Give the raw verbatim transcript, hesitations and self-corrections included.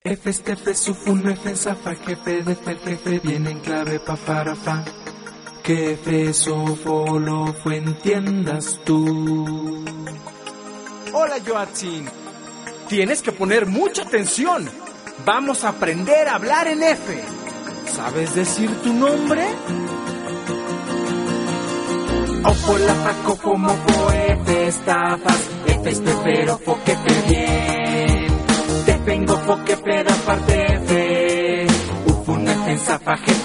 F, F, Sufun, F, Zafa, jefe, de F, jefe, viene en clave pa, para, fa. Que F, Sofo, lo fue, entiendas tú. Hola, Joatzin. Tienes que poner mucha atención. Vamos a aprender a hablar en F. ¿Sabes decir tu nombre? Ofo, la, fa, cofo, mofo, F, estafas, F, espero, fo, que te bien. Te vengo, fo, que peda, parte F. Ufun, F, Zafa, jefe,